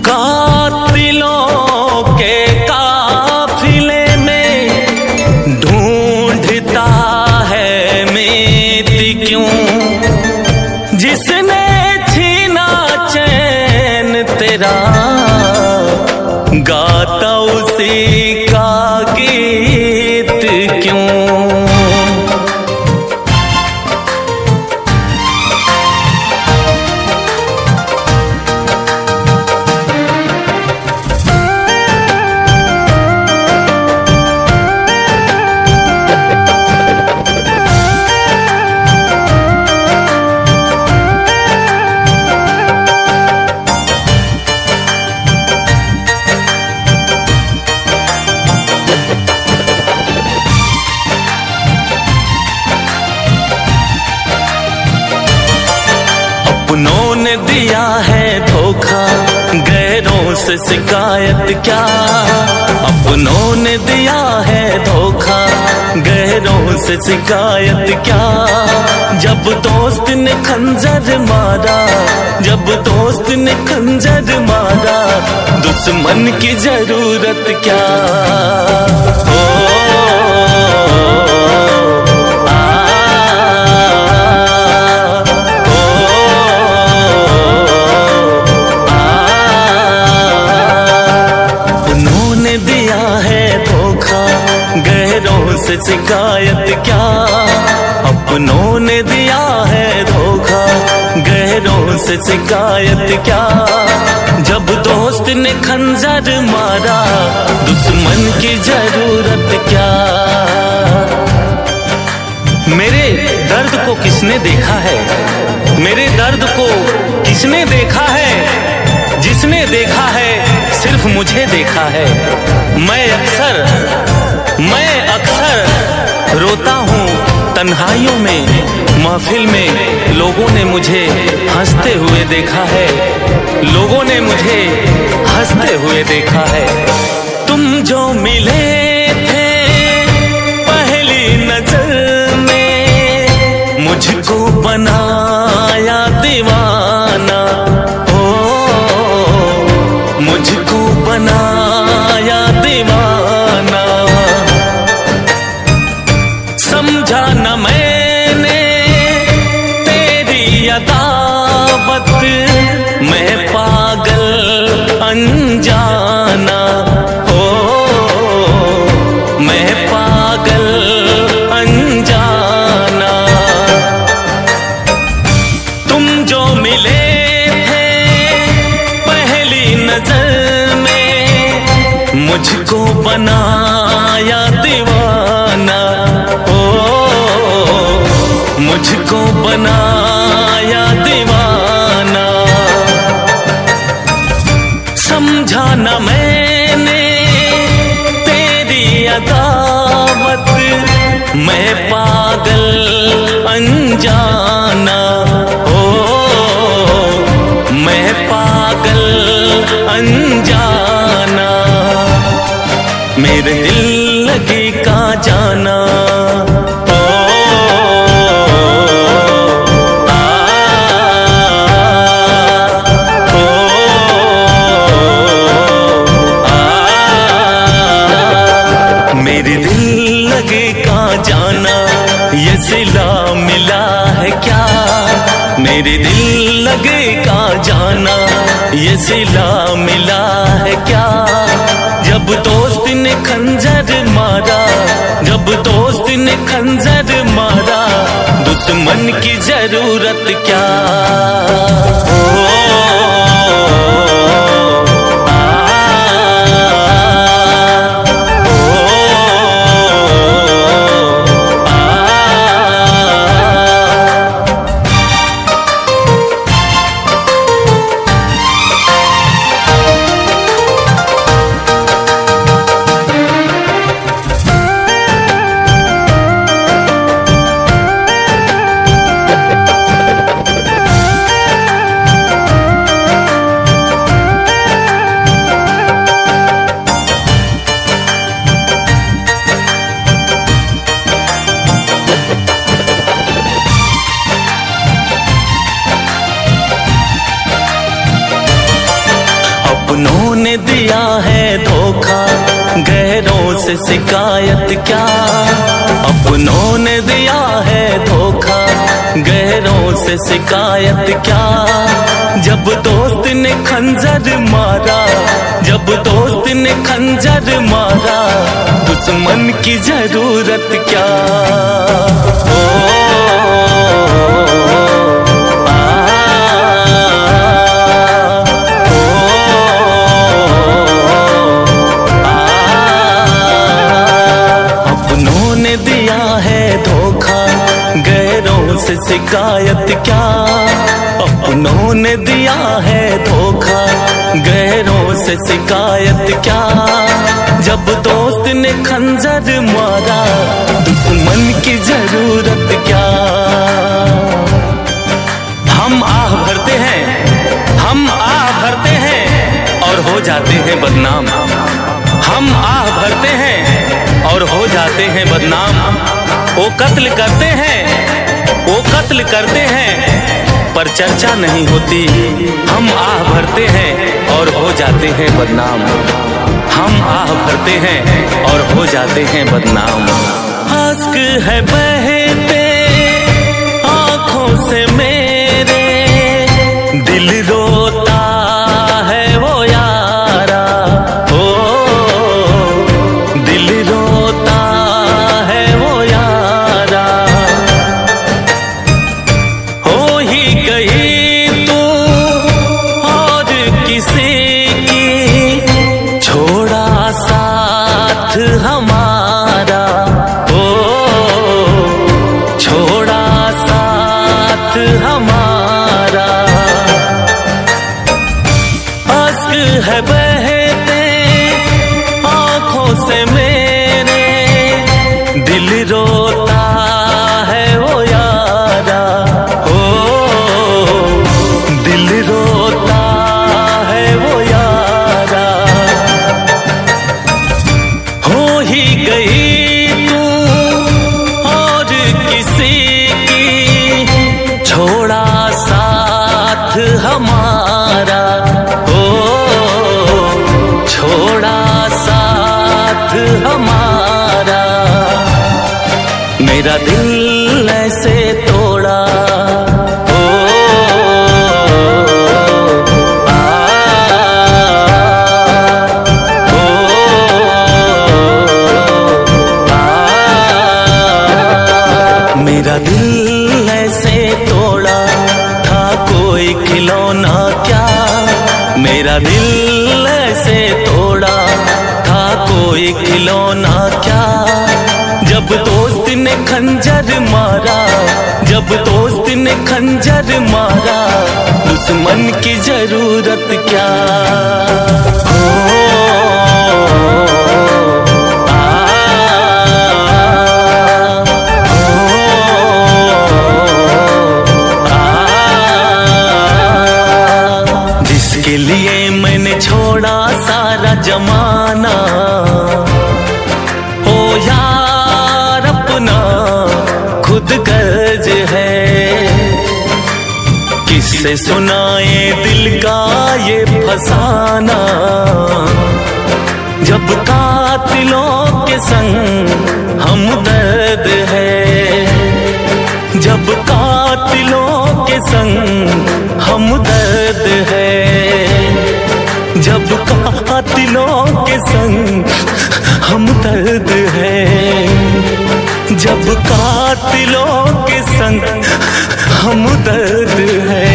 कातिलों के काफिले में ढूंढता है मेरी क्यों, जिसने छीना चैन तेरा गाता उसी का गीत क्यों। अपनों ने दिया है धोखा, गैरों से शिकायत क्या। अपनों ने दिया है धोखा, गैरों से शिकायत क्या। जब दोस्त ने खंजर मारा, जब दोस्त ने खंजर मारा, दुश्मन की जरूरत क्या। से शिकायत क्या। अपनों ने दिया है धोखा, गैरों से शिकायत क्या। जब दोस्त ने खंजर मारा, दुश्मन की जरूरत क्या। मेरे दर्द को किसने देखा है, मेरे दर्द को किसने देखा है। जिसने देखा है सिर्फ मुझे देखा है। मैं अक्सर रोता हूँ तन्हाइयों में, महफिल में लोगों ने मुझे हंसते हुए देखा है, लोगों ने मुझे हंसते हुए देखा है। तुम जो मिले थे पहली नजर में, मुझको बनाया दीवाना। ओ मुझको बनाया दीवाना। समझा न मैंने तेरी अदावत, मैं पागल अनजाना। ओ मैं पागल अनजाना। तुम जो मिले थे पहली नजर में, मुझको बनाया दीवाना। मुझको बनाया दीवाना। समझा न मैंने तेरी अदावत, मैं पागल अनजाना। ओ मैं पागल अनजाना। मेरे दिल लगी का जाना। मेरे दिल लगे का जाना, ये सिला मिला है क्या। मेरे दिल लगे का जाना, ये सिला मिला है क्या। जब दोस्त ने खंजर मारा, जब दोस्त ने खंजर मारा, दुश्मन की जरूरत क्या। अपनों ने दिया है धोखा, गैरों से शिकायत क्या। अपनों ने दिया है धोखा, गैरों से शिकायत क्या। जब दोस्त ने खंजर मारा, जब दोस्त ने खंजर मारा, दुश्मन की जरूरत क्या। अपनों ने दिया है धोखा, गैरों से शिकायत क्या। अपनों ने दिया है धोखा, गैरों से शिकायत क्या। जब दोस्त ने खंजर मारा, दुश्मन की जरूरत क्या। हम आह भरते हैं, हम आह भरते हैं और हो जाते हैं बदनाम। हम आह भरते हैं और हो जाते हैं बदनाम। वो कत्ल करते हैं, वो कत्ल करते हैं पर चर्चा नहीं होती। हम आह भरते हैं और हो जाते हैं बदनाम। हम आह भरते हैं और हो जाते हैं बदनाम। आंसू है बहते आँखों से मेरे, दिल रोता है वो यारा। ओ दिल रोता है वो यारा। हो ही गई तू और किसी की, छोड़ा साथ हमारा। ओ छोड़ा साथ हमारा। आंसू है बहते आँखों से मेरे, दिल रोता है वो यारा। ओ दिल रोता है वो यारा। हो ही गई तू और किसी की, छोड़ा साथ हमारा। ओ छोड़ा साथ हमारा। मेरा दिल ऐसे तोड़ा। ओ मेरा दिल ऐसे तोड़ा था कोई खिलौना क्या। मेरा दिल ऐसे तोड़ा था कोई खिलौना क्या। जब दोस्त ने खंजर मारा, जब दोस्त ने खंजर मारा, दुश्मन की जरूरत क्या। जिसके लिए मैंने छोड़ा सारा जमाना, ओ यार अपना खुद गर्ज है। किससे सुनाए दिल का ये फसाना, जब कातिलों के संग हम दर्द है। जब कातिलों के संग हम दर्द है। जब कातिलों के संग हम दर्द है। जब कातिलों के संग हम दर्द है।